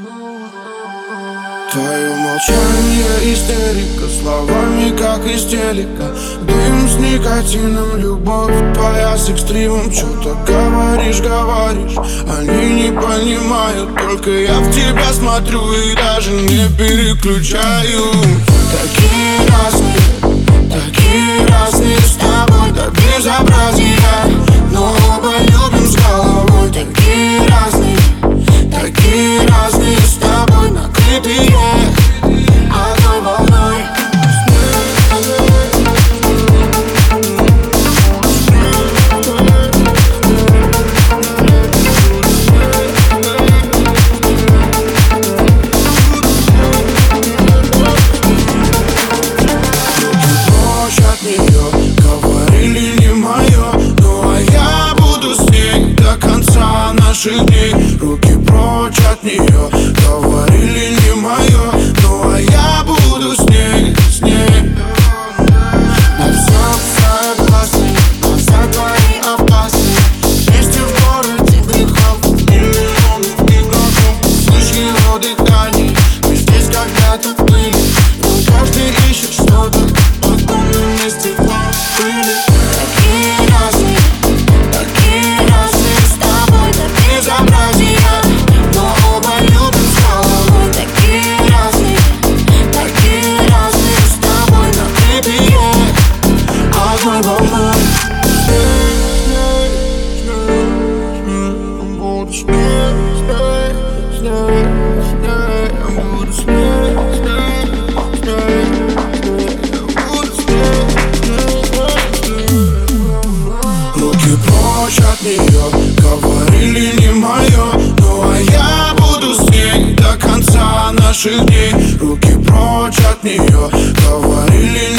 Твое молчание истерика, словами как из телека. Дым с никотином, любовь твоя с экстримом. Что-то говоришь, они не понимают. Только я в тебя смотрю и даже не переключаю. Такие разные с тобой до безобразия, но оба любим с головой. Такие разные с тобой, накрытые одной волной. Прочь от нее, говорили не мое, ну а я буду с ней до конца наших дней. Руки прочь от нее, говорили не мое, ну а я буду с ней. На все согласны, глаза твои опасны. Вместе в городе грехов, миллионов игроков. Слышь его дыхание, мы здесь когда-то были, но каждый ищет что-то, потом мы вместе были. Такие разные с тобой до безобразия, но оба любим с головой. Такие разные с тобой, накрытые одной волной. Руки прочь от нее, говорили не мое, ну а я буду с ней до конца наших дней. Руки прочь от нее, говорили